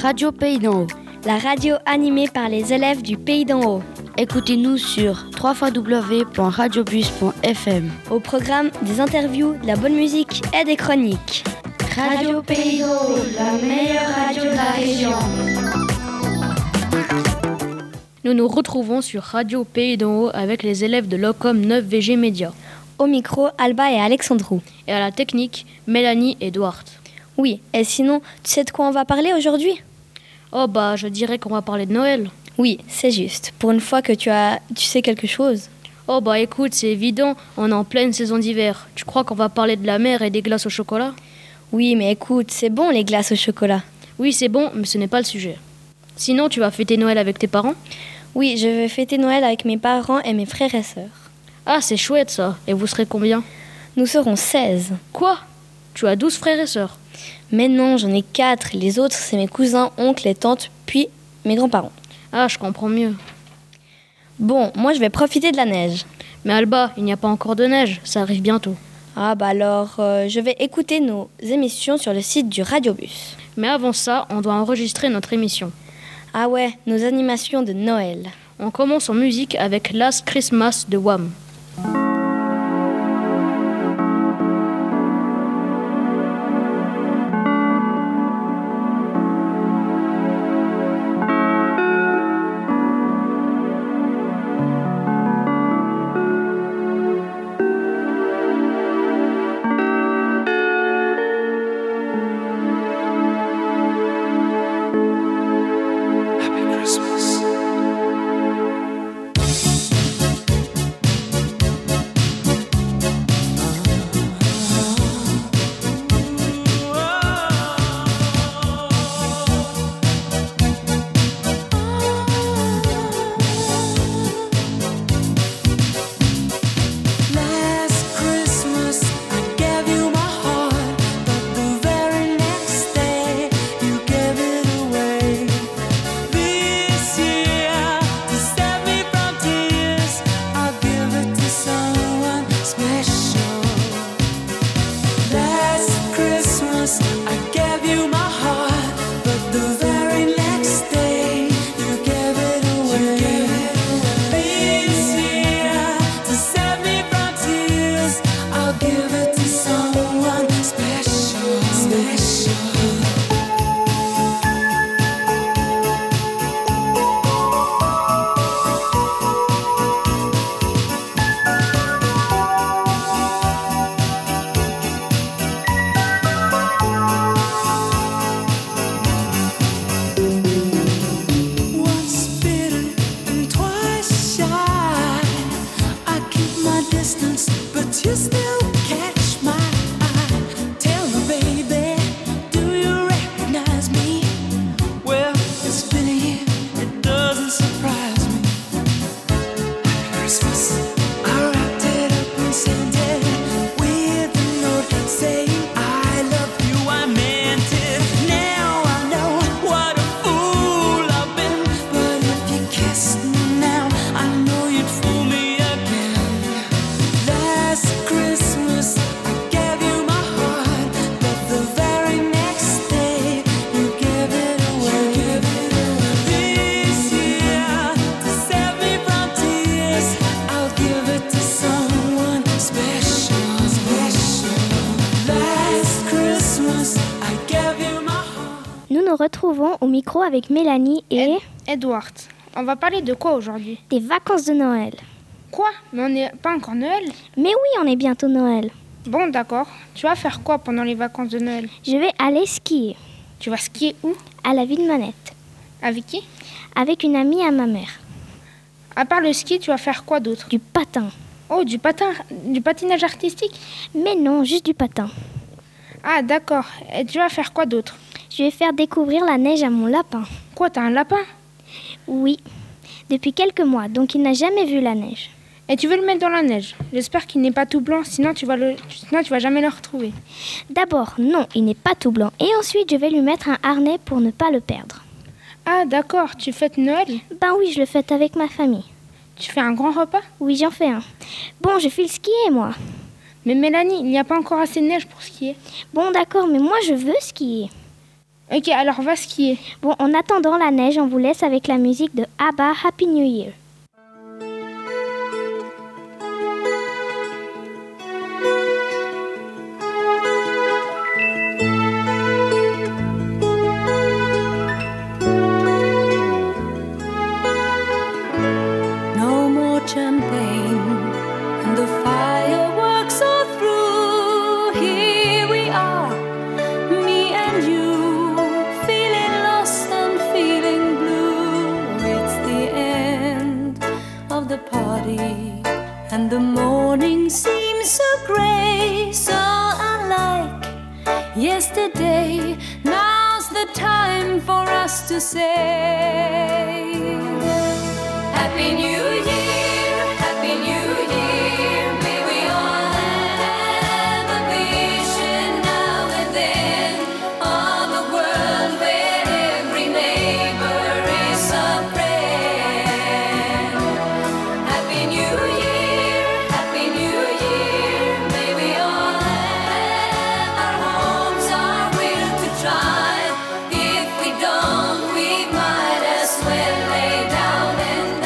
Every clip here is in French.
Radio Pays d'en haut. La radio animée par les élèves du Pays d'en haut. Écoutez-nous sur www.radiobus.fm. Au programme, des interviews, de la bonne musique et des chroniques. Radio Pays d'en haut, la meilleure radio de la région. Nous nous retrouvons sur Radio Pays d'en haut avec les élèves de l'OCOM 9 VG Média. Au micro, Alba et Alexandrou. Et à la technique, Mélanie et Duarte. Oui, et sinon, tu sais de quoi on va parler aujourd'hui ? Oh bah, je dirais qu'on va parler de Noël. Oui, c'est juste. Pour une fois que tu sais quelque chose. Oh bah écoute, c'est évident, on est en pleine saison d'hiver. Tu crois qu'on va parler de la mer et des glaces au chocolat ? Oui, mais écoute, c'est bon les glaces au chocolat. Oui, c'est bon, mais ce n'est pas le sujet. Sinon, tu vas fêter Noël avec tes parents ? Oui, je vais fêter Noël avec mes parents et mes frères et sœurs. Ah, c'est chouette ça. Et vous serez combien ? Nous serons 16. Quoi ? Tu as 12 frères et sœurs ? Mais non, j'en ai 4. Les autres, c'est mes cousins, oncles et tantes, puis mes grands-parents. Ah, je comprends mieux. Bon, moi je vais profiter de la neige. Mais Alba, il n'y a pas encore de neige, ça arrive bientôt. Ah bah alors, je vais écouter nos émissions sur le site du Radiobus. Mais avant ça, on doit enregistrer notre émission. Ah ouais, nos animations de Noël. On commence en musique avec Last Christmas de Wham. Retrouvons au micro avec Mélanie et Edward. On va parler de quoi aujourd'hui ? Des vacances de Noël. Quoi ? Mais on n'est pas encore Noël ? Mais oui, on est bientôt Noël. Bon, d'accord. Tu vas faire quoi pendant les vacances de Noël ? Je vais aller skier. Tu vas skier où ? À la ville Manette. Avec qui ? Avec une amie à ma mère. À part le ski, tu vas faire quoi d'autre ? Du patin. Oh, du patinage artistique ? Mais non, juste du patin. Ah, d'accord. Et tu vas faire quoi d'autre ? Je vais faire découvrir la neige à mon lapin. Quoi, t'as un lapin ? Oui, depuis quelques mois, donc il n'a jamais vu la neige. Et tu veux le mettre dans la neige ? J'espère qu'il n'est pas tout blanc, sinon tu vas jamais le retrouver. D'abord, non, il n'est pas tout blanc. Et ensuite, je vais lui mettre un harnais pour ne pas le perdre. Ah, d'accord, tu fêtes Noël ? Ben oui, je le fête avec ma famille. Tu fais un grand repas ? Oui, j'en fais un. Bon, je file skier, moi. Mais Mélanie, il n'y a pas encore assez de neige pour skier. Bon, d'accord, mais moi, je veux skier. Ok, alors va skier. Bon, en attendant la neige, on vous laisse avec la musique de ABBA, Happy New Year. No more champagne and the fireworks are through. Here we are, me and you, feeling lost and feeling blue. It's the end of the party and the morning seems so grey, so unlike yesterday. Now's the time for us to say Happy New Year, Happy New Year. May we all have a vision now and then of a world where every neighbor is a friend. Happy New Year, Happy New Year. May we all have our homes, our will to try. If we don't, we might as well lay down and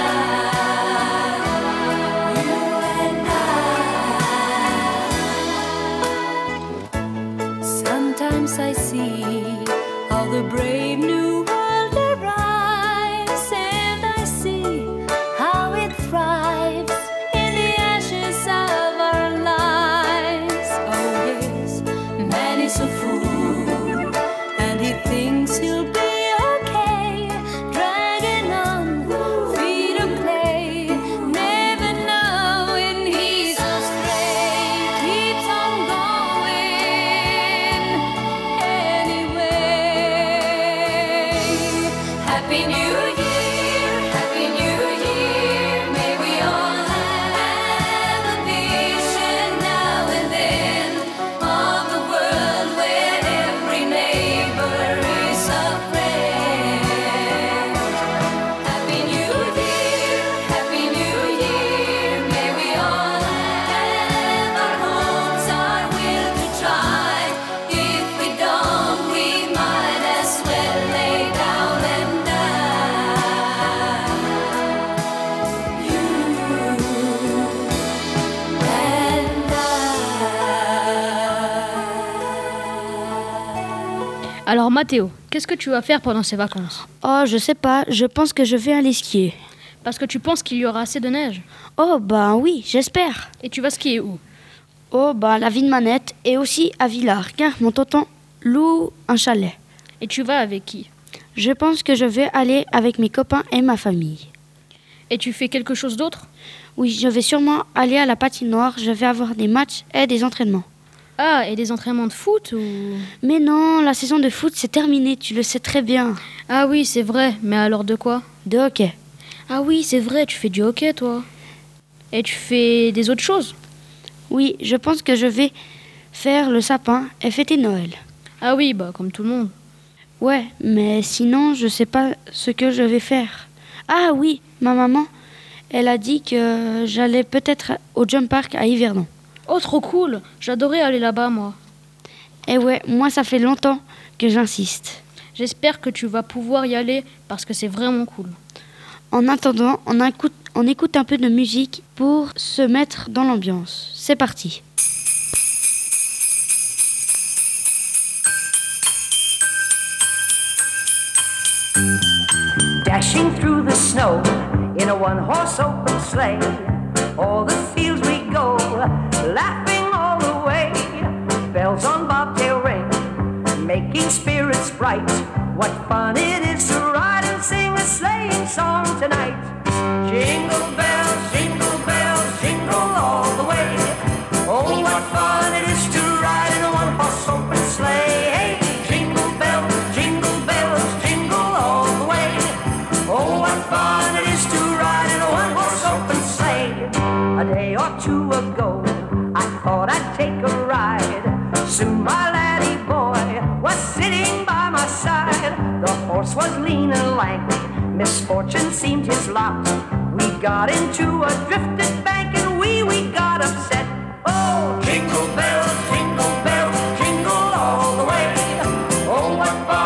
sometimes I see how the brave new world arrives, and I see how it thrives in the ashes of our lives. Oh yes, man is a fool, and he thinks he'll be okay, dragging on, feet of clay, never knowing he's astray, keeps on going anyway. Happy New Year, Happy New Year. May we all have a vision now and then of a world where every neighbor is a friend. Happy New Year, Happy New Year. May we all have our homes, our will to try. If we don't, we might as well lay down and die. You and I. Alors Mathéo, qu'est-ce que tu vas faire pendant ces vacances? Oh, je sais pas, je pense que je vais aller skier. Parce que tu penses qu'il y aura assez de neige. Oh, bah oui, j'espère. Et tu vas skier où? Oh, bah la ville Manette et aussi à Villars, car mon tonton loue un chalet. Et tu vas avec qui? Je pense que je vais aller avec mes copains et ma famille. Et tu fais quelque chose d'autre? Oui, je vais sûrement aller à la patinoire, je vais avoir des matchs et des entraînements. Ah, et des entraînements de foot ou... Mais non, la saison de foot c'est terminé, tu le sais très bien. Ah oui, c'est vrai, mais alors de quoi? De hockey. Ah oui, c'est vrai, tu fais du hockey toi. Et tu fais des autres choses? Oui, je pense que je vais faire le sapin et fêter Noël. Ah oui, bah comme tout le monde. Ouais, mais sinon je sais pas ce que je vais faire. Ah oui, ma maman, elle a dit que j'allais peut-être au Jump Park à Yverdon. Oh, trop cool! J'adorais aller là-bas, moi. Et ouais, moi ça fait longtemps que j'insiste. J'espère que tu vas pouvoir y aller parce que c'est vraiment cool. En attendant, on écoute un peu de musique pour se mettre dans l'ambiance. C'est parti. Dashing through the snow in a one-horse open sleigh. All the fields we go, laughing all the way. Bells on bobtail ring, making spirits bright. What fun it is to ride and sing a sleighing song tonight. Jingle bells, jingle all the way. Oh, what fun it is to ride in a one-horse open sleigh. Hey, jingle bells, jingle all the way. Oh, what fun it is to ride in a one-horse open sleigh. A day or two ago, I thought I'd take a ride. Soon my laddie boy was sitting by my side. The horse was lean and lank, misfortune seemed his lot. We got into a drifted bank and we got upset. Oh, jingle bells, jingle all the way. Oh, what fun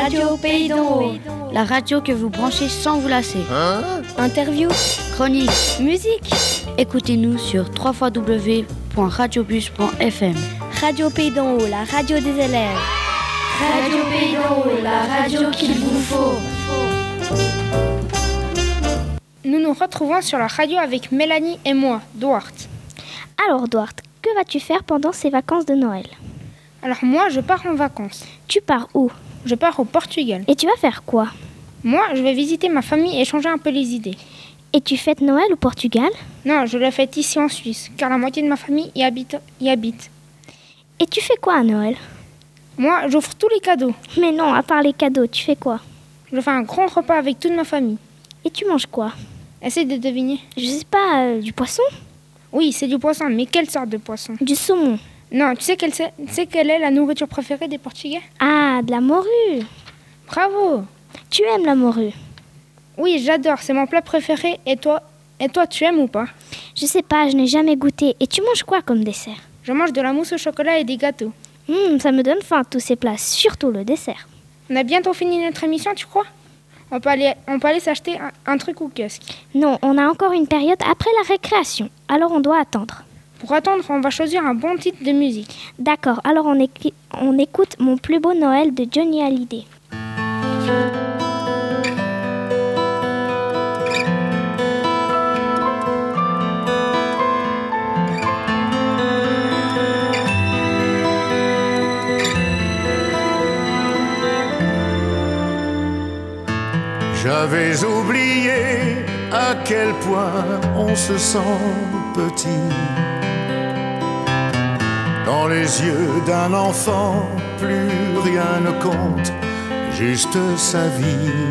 Radio Pays d'en haut. La radio que vous branchez sans vous lasser. Interview, Chronique. musique. Écoutez-nous sur www.radiobus.fm. Radio Pays d'en haut, la radio des élèves. Radio Pays d'en haut, la radio qu'il vous faut. Nous nous retrouvons sur la radio avec Mélanie et moi, Duarte. Alors, Duarte, que vas-tu faire pendant ces vacances de Noël? Alors moi, je pars en vacances. Tu pars où? Je pars au Portugal. Et tu vas faire quoi? Moi, je vais visiter ma famille et changer un peu les idées. Et tu fêtes Noël au Portugal? Non, je le fête ici en Suisse, car la moitié de ma famille y habite. Et tu fais quoi à Noël? Moi, j'offre tous les cadeaux. Mais non, à part les cadeaux, tu fais quoi? Je fais un grand repas avec toute ma famille. Et tu manges quoi? Essaye de deviner. Je sais pas, du poisson? Oui, c'est du poisson, mais quelle sorte de poisson? Du saumon? Non, tu sais quelle est la nourriture préférée des Portugais? Ah, de la morue! Bravo! Tu aimes la morue? Oui, j'adore, c'est mon plat préféré. Et toi, tu aimes ou pas? Je sais pas, je n'ai jamais goûté. Et tu manges quoi comme dessert? Je mange de la mousse au chocolat et des gâteaux. Ça me donne faim, tous ces plats, surtout le dessert. On a bientôt fini notre émission, tu crois? On peut aller s'acheter un truc ou qu'est-ce? Non, on a encore une période après la récréation, alors on doit attendre. Pour attendre, on va choisir un bon titre de musique. D'accord, alors on écoute Mon plus beau Noël de Johnny Hallyday. J'avais oublié à quel point on se sent petit dans les yeux d'un enfant, plus rien ne compte, juste sa vie.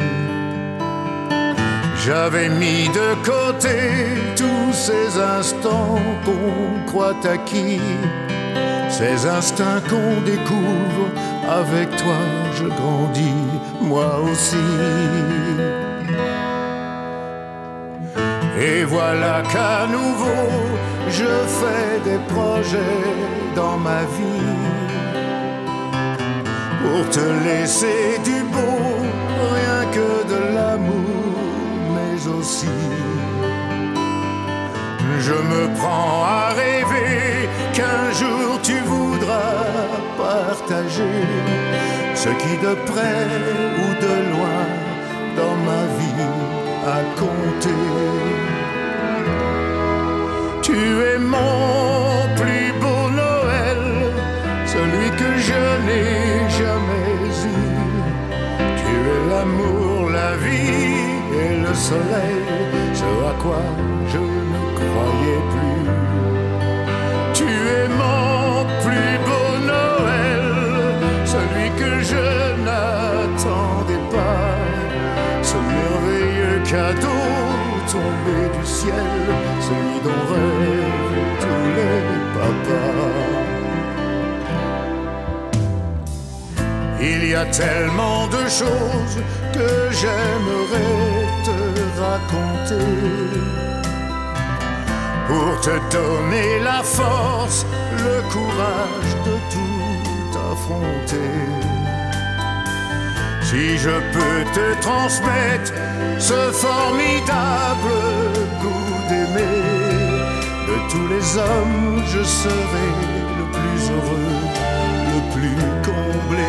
J'avais mis de côté tous ces instants qu'on croit acquis, ces instincts qu'on découvre. Avec toi je grandis, moi aussi. Et voilà qu'à nouveau je fais des projets dans ma vie pour te laisser du beau, rien que de l'amour, mais aussi je me prends à rêver qu'un jour tu voudras partager ce qui de près ou de loin dans ma vie a compté. Tu es mon plus beau Noël, celui que je n'ai jamais eu. Tu es l'amour, la vie et le soleil, ce à quoi je ne croyais plus. Tu es mon plus beau Noël, celui que je n'attendais pas, ce merveilleux cadeau tombé du ciel, celui dont rêvent tous les papas. Il y a tellement de choses que j'aimerais te raconter pour te donner la force, le courage de tout affronter. Si je peux te transmettre ce formidable goût d'aimer, de tous les hommes je serai le plus heureux, le plus comblé.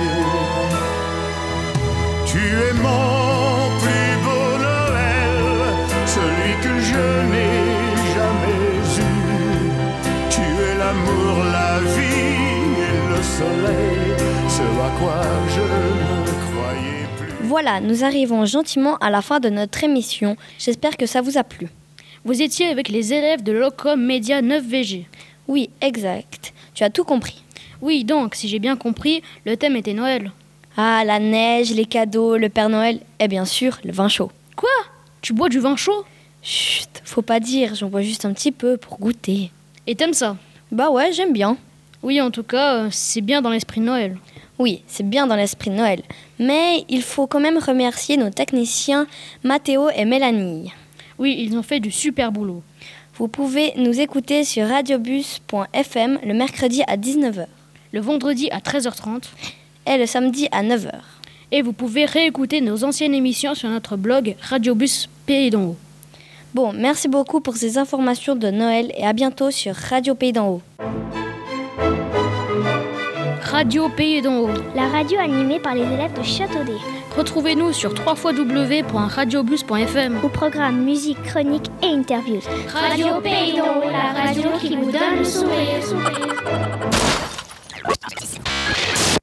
Tu es mon plus beau Noël, celui que je n'ai jamais eu. Tu es l'amour, la vie et le soleil, ce à quoi je ne croyais plus. Voilà, nous arrivons gentiment à la fin de notre émission. J'espère que ça vous a plu. Vous étiez avec les élèves de l'Ocom Média 9VG. Oui, exact. Tu as tout compris. Oui, donc, si j'ai bien compris, le thème était Noël. Ah, la neige, les cadeaux, le Père Noël et bien sûr, le vin chaud. Quoi? Tu bois du vin chaud? Chut, faut pas dire, j'en bois juste un petit peu pour goûter. Et t'aimes ça? Bah ouais, j'aime bien. Oui, en tout cas, c'est bien dans l'esprit de Noël. Oui, c'est bien dans l'esprit de Noël. Mais il faut quand même remercier nos techniciens Mathéo et Mélanie. Oui, ils ont fait du super boulot. Vous pouvez nous écouter sur radiobus.fm le mercredi à 19h. Le vendredi à 13h30. Et le samedi à 9h. Et vous pouvez réécouter nos anciennes émissions sur notre blog Radiobus Pays d'en Haut. Bon, merci beaucoup pour ces informations de Noël et à bientôt sur Radio Pays d'en Haut. Radio Pays d'en Haut. La radio animée par les élèves de Châteaudet. Retrouvez-nous sur www.radiobus.fm. Au programme musique, chronique et interviews. Radio Pays d'en Haut, la radio qui vous donne le sourire.